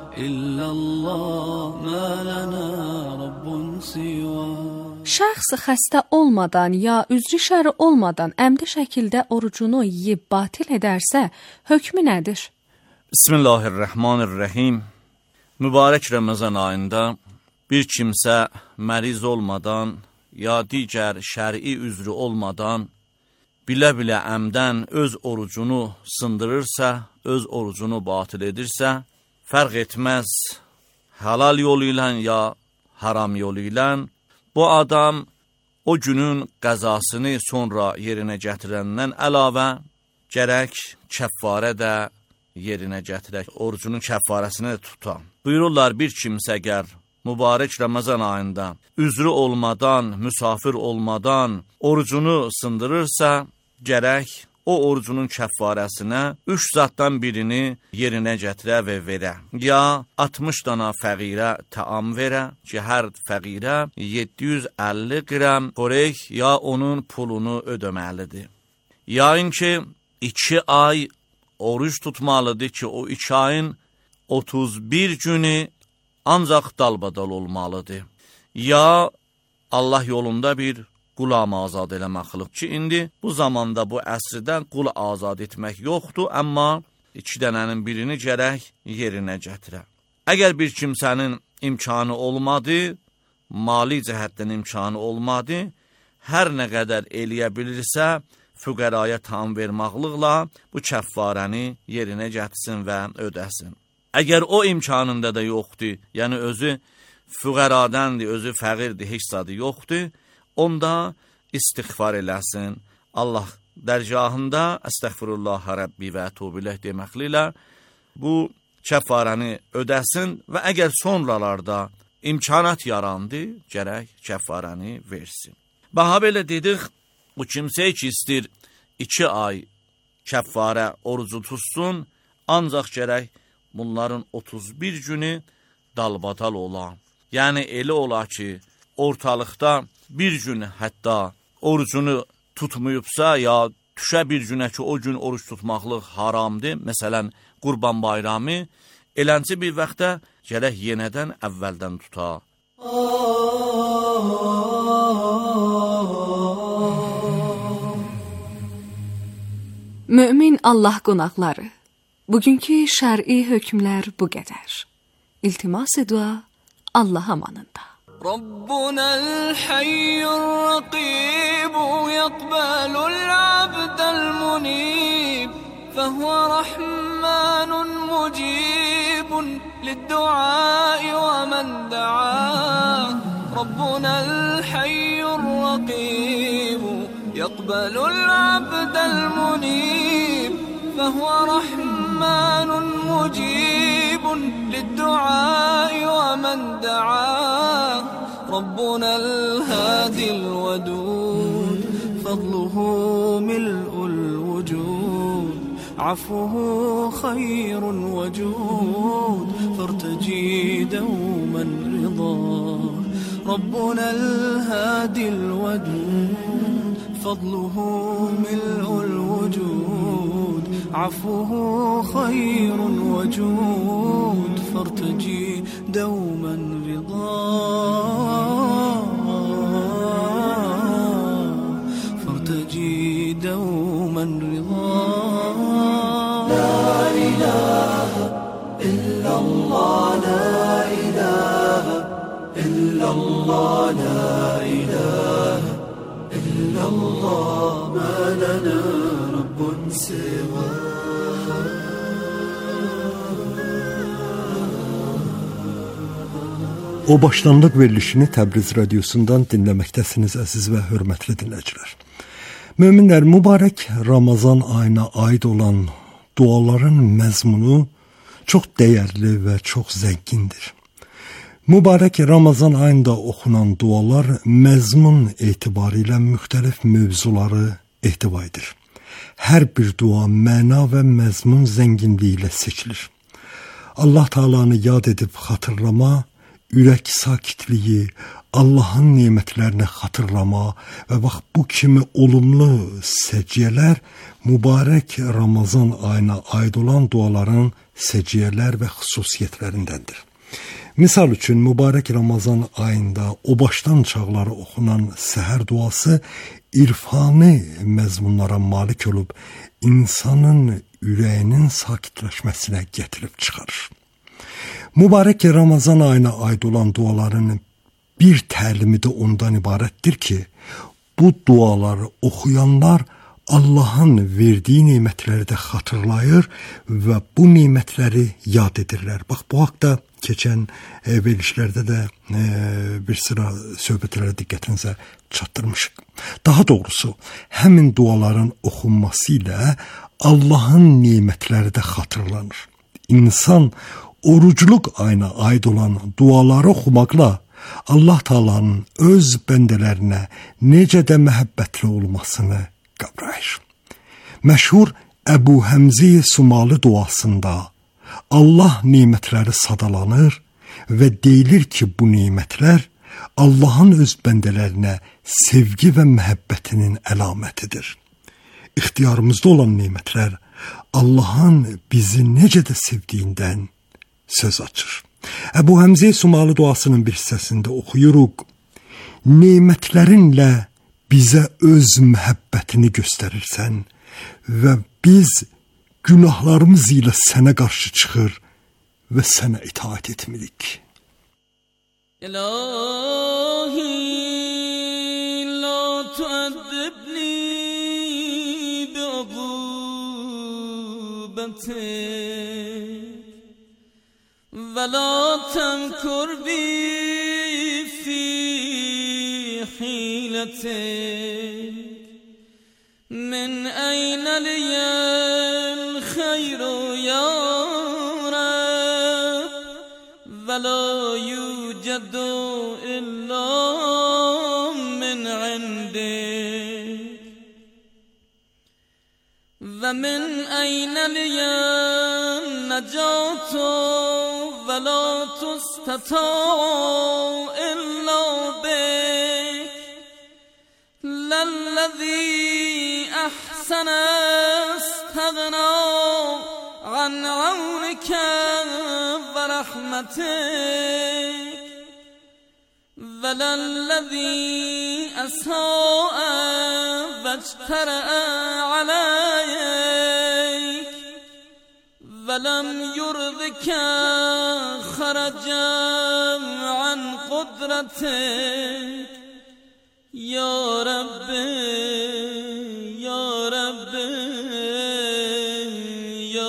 illallah, ma lana rabbun siva. Şəxs xəstə olmadan ya üzrü şəri olmadan əmdi şəkildə orucunu yeyib batil edərsə, hökmü nədir? Bismillahirrahmanirrahim. Mübarək Ramazan ayında bir kimsə məriz olmadan ya digər şəri üzrü olmadan bilə-bilə əmdən öz orucunu sındırırsa, öz orucunu batil edirsə, fərq etməz halal yolu ilə ya haram yolu ilə, bu adam o günün qəzasını sonra yerinə gətirəndən əlavə gərək kəffarə də yerinə gətirək, orucunun kəffarəsini tutan. Buyururlar, bir kimsə əgər mübarək Ramazan ayında üzrü olmadan, müsafir olmadan orucunu sındırırsa, gərək o orucunun kəffarəsinə üç zatdan birini yerinə gətirə və verə. Ya altmış dana fəqirə təam verə ki, hər fəqirə yeddi yüz əlli qram xörək ya onun pulunu ödəməlidir. Yayın ki, iki ay oruç tutmalıdır ki, o iki ayın otuz bir günü ancaq dalbadal olmalıdır. Ya Allah yolunda bir qulam azad eləməklidir ki, indi bu zamanda bu əsrdən qul azad etmək yoxdur, amma iki dənənin birini gərək yerinə gətirə. Əgər bir kimsənin imkanı olmadı, mali cəhətdən imkanı olmadı, hər nə qədər eləyə bilirsə, füqəraya tam vermaqlıqla bu kəffarəni yerinə gətirsin və ödəsin. Əgər o imkanında da yoxdur, yəni özü füqəradəndir, özü fəqirdir, heç zadı yoxdur, onda istiğfar eləsin. Allah dərgahında əstəğfirullah Rəbbi və tubiləh deməklə bu kəffarəni ödəsin və əgər sonralarda imkanat yarandı, gərək kəffarəni versin. Baha belə dedik, bu kimsə ki istir iki ay kəffarə orucu tutsun, ancaq gərək bunların otuz bir günü dalbadal ola. Yəni elə ola ki, ortalıqda bir gün hətta orucunu tutmayıbsa, ya düşə bir günə ki, o gün oruç tutmaqlıq haramdır, məsələn, Qurban bayramı, elənci bir vaxtda gərək yenədən əvvəldən tuta. Mömin Allah qonaqları, bugünkü şər'i hökmlər bu qədər. İltimas dua Allah amanında. ربنا الحي الرقيب يقبل العبد المنيب فهو رحمن مجيب للدعاء ومن دعاه ربنا الحي الرقيب يقبل العبد المنيب فهو رحمن مجيب للدعاء ومن دعاه ربنا الهادي الودود فضله ملء الوجود عفوه خير وجود فارتجي دوما رضاه ربنا الهادي الودود فضله ملء الوجود عفوه خير وجود فارتجي دوما رضاه فارتجي دوما رضاه لا إله إلا الله لا إله إلا الله لا إله إلا الله ما لنا رب سواه. O başlanlıq verilişini Təbriz radiosundan dinləməkdəsiniz əziz və hörmətli dinləyicilər. Möminlər, mübarək Ramazan ayına aid olan duaların məzmunu çox dəyərli və çox zəngindir. Mübarək Ramazan ayında oxunan dualar məzmun etibarilə müxtəlif mövzuları ehtiva edir. Hər bir dua məna və məzmun zənginliyi ilə seçilir. Allah Taala'nı yad edib xatırlama, ürək sakitliyi, Allahın nemətlərini xatırlama və bax bu kimi olumlu səciyyələr mübarək Ramazan ayına aid olan duaların səciyyələr və xüsusiyyətlərindəndir. Misal üçün, mübarək Ramazan ayında o başdan çağları oxunan səhər duası irfani məzmunlara malik olub, insanın ürəyinin sakitləşməsinə gətirib çıxarır. Mübarək Ramazan ayına aid olan duaların bir təlimi də ondan ibarətdir ki, bu duaları oxuyanlar Allahın verdiyi nemətləri də xatırlayır və bu nemətləri yad edirlər. Bax, bu haqda keçən e, verilişlərdə də e, bir sıra söhbətlərə diqqətinizə çatdırmışıq. Daha doğrusu, həmin duaların oxunması ilə Allahın nemətləri də xatırlanır. İnsan orucluq ayına aid olan duaları oxumaqla Allah Taala'nın öz bəndələrinə necə də məhəbbətli olmasını qavrayır. Məşhur Əbu Həmzi Sumalı duasında Allah nemətləri sadalanır və deyilir ki, bu nemətlər Allahın öz bəndələrinə sevgi və məhəbbətinin əlamətidir. İxtiyarımızda olan nemətlər Allahın bizi necə də sevdiyindən söz açır. Əbu Həmzi Sumalı duasının bir hissəsində oxuyuruq. Nemətlərinlə bizə öz məhəbbətini göstərirsən və biz günahlarımız ilə sənə qarşı çıxır və sənə itaat etmirik. İlahi la tu'addibni bi'uqubatik ve la temkur bi fi hilatik min eyne liyel hayru ya Rab ve la يوجد إلا من عندك ومن أين لي النجاة ولا تستطاع إلا بك للذي أحسن استغنى عن عونك ورحمتك وللذي أساء واجترأ عليك ولم يرضك خرجا عن قدرتك يا رب يا رب يا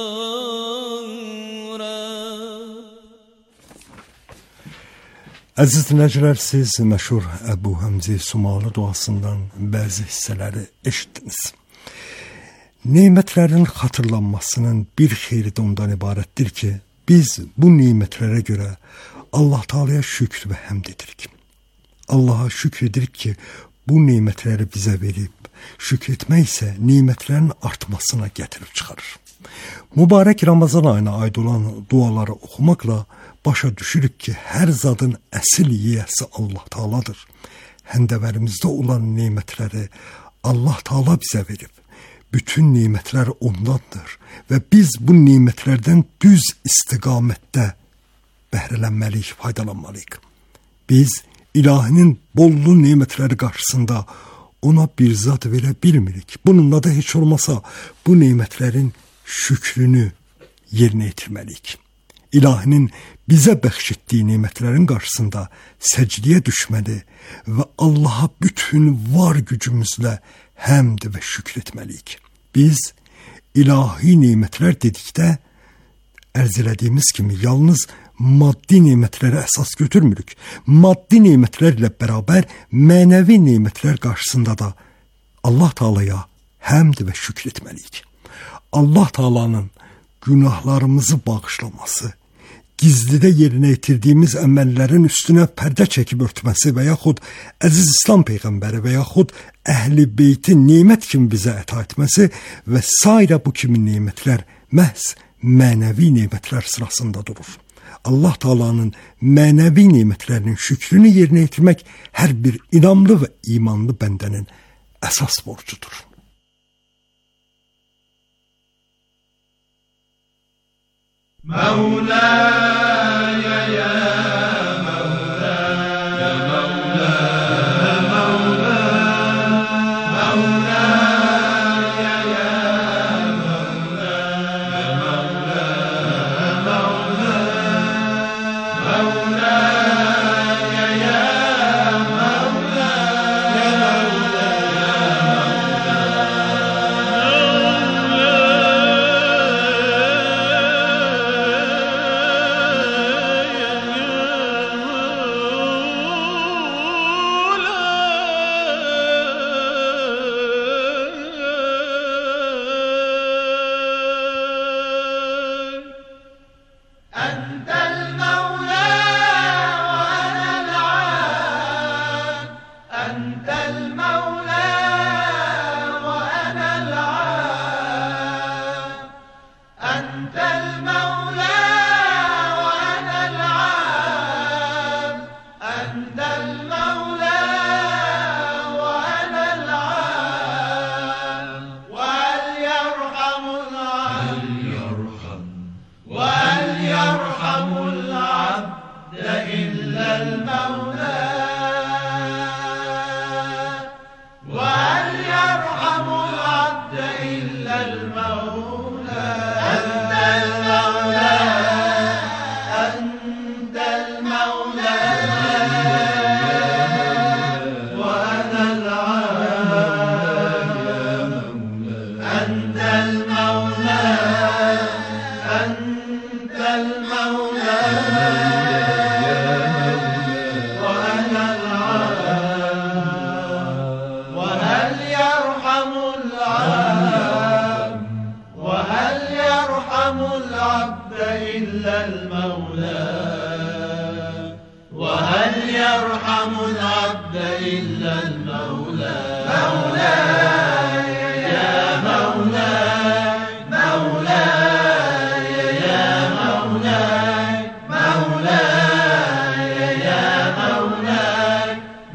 Əziz dinləyicilər, siz məşhur Əbu Həmzi Sumalı duasından bəzi hissələri eşitdiniz. Nemətlərin xatırlanmasının bir xeyri də ondan ibarətdir ki, biz bu nemətlərə görə Allah Teala'ya şükr və həmd edirik. Allah'a şükr edirik ki, bu nemətləri bizə verib, şükr etmək isə nemətlərin artmasına gətirib çıxarır. Mübarək Ramazan ayına aid olan duaları oxumaqla başa düşürük ki, hər zadın əsil yiyəsi Allah Teala'dır. Həndəvərimizdə olan nemətləri Allah Teala bizə verib. Bütün nemətlər ondandır və biz bu nemətlərdən düz istiqamətdə bəhrələnməliyik, faydalanmalıyıq. Biz ilahinin bollu nemətləri qarşısında ona bir zat verə bilmirik. Bununla da heç olmasa bu nemətlərin şükrünü yerinə yetirməliyik. İlahinin bizə bəxş etdiyi nemətlərin qarşısında səcdiyə düşməli və Allaha bütün var gücümüzlə həmd və şükr etməliyik. Biz ilahi nemətlər dedikdə ərz elədiyimiz kimi yalnız maddi nemətlərə əsas götürmürük. Maddi nemətlərlə bərabər mənəvi nemətlər qarşısında da Allah Teala'ya həmd və şükr etməliyik. Allah Teala'nın günahlarımızı bağışlaması, gizlidə yerinə yetirdiyimiz əməllərin üstünə pərdə çəkib örtməsi və yaxud əziz İslam Peyğəmbəri və yaxud əhl-i beyti nemət kimi bizə əta etməsi və sairə bu kimi nemətlər məhz mənəvi nemətlər sırasında durur. Allah Teala'nın mənəvi nemətlərinin şükrünü yerinə yetirmək hər bir inamlı və imanlı bəndənin əsas borcudur. مولاي يا مولاي يا مولاي مولاي يا مولاي مولاي يا مولاي إلا المولى مولاي يا مولاي مولاي يا مولاي مولاي يا مولاي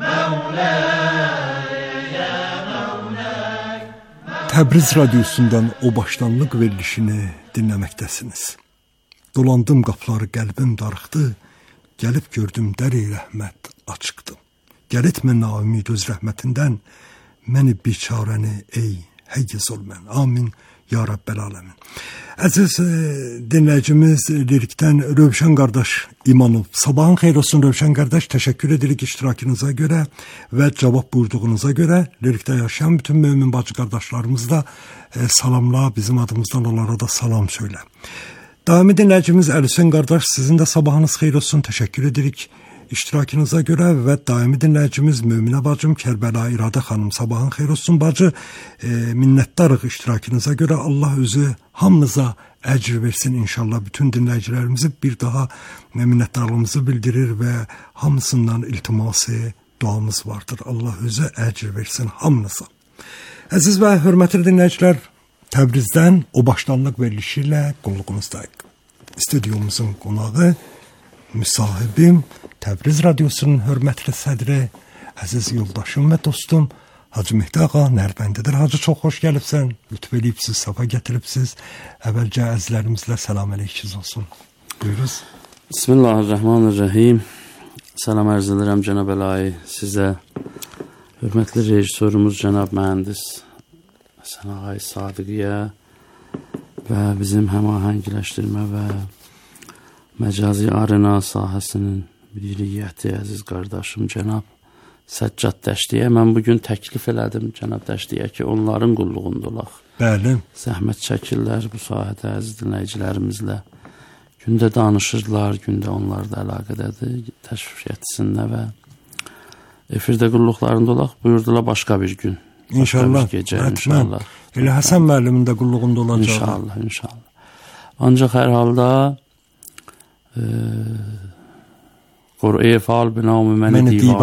مولاي يا مولاي. Təbriz radiosundan o başlanlıq verilişini dinləməkdəsiniz. Dolandım qapıları, qəlbim darıxdı. Gəlib gördüm dəri rəhmət açıqdı. Gəl etmə naümid öz rəhmətindən, məni biçarəni ey həyy zulmən. Amin ya Rəbbəl aləmin. Əziz e, dinləyicimiz lirikdən Rövşən qardaş İmanov. Sabahın xeyir olsun Rövşən qardaş. Təşəkkür edirik iştirakınıza görə və cavab buyurduğunuza görə. Lirikdə yaşayan bütün mömin bacı qardaşlarımız da e, salamla, bizim adımızdan onlara da salam söylə. Daimi dinləyicimiz Əlisən qardaş, sizin də sabahınız xeyir olsun. Təşəkkür edirik iştirakınıza görə və daimi dinləyicimiz Möminə bacım Kərbəla İradə xanım, sabahın xeyir olsun bacı. E, minnətdarıq iştirakınıza görə. Allah özü hamınıza əcr versin inşallah. Bütün dinləyicilərimizi bir daha minnətdarlığımızı bildirir və hamısından iltiması, duamız vardır. Allah özü əcr versin hamınıza. Əziz və hörmətli dinləyicilər, Təbrizdən o başlanlıq verilişi ilə qulluğunuzdayıq. Stüdyomuzun qonağı, müsahibim, Təbriz radiosunun hörmətli sədri, əziz yoldaşım və dostum Hacı Mehdi ağa Nərbəndidir. Hacı, çox xoş gəlibsən, lütf eləyibsiz, safa gətiribsiz. Əvvəlcə əzizlərimizlə salam əleykiz olsun. Buyuruz. Bismillahirrahmanirrahim. Salam ərz edirəm cənab Əlayi sizə, hörmətli rejissorumuz cənab mühəndis Həsən ağay Sadiqiyə və bizim həmahəngləşdirmə və məcazi arena sahəsinin müdiriyyəti əziz qardaşım cənab Səccad Dəşdiyə. Mən bugün təklif elədim cənab Dəşdiyə ki, onların qulluğunda olaq. Bəli. Zəhmət çəkirlər bu sahədə əziz dinləyicilərimizlə. Gündə danışırlar, gündə onlar da əlaqədədir, təşrif etsinlər və efirdə qulluqlarında olaq. Buyurdular başqa bir gün. İnşallah. Gecə, inşallah. Elə Həsən müəllimin də qulluğunda olacaq. İnşallah, inşallah. Ancaq hər halda e, Qur'an faal binamı məni divan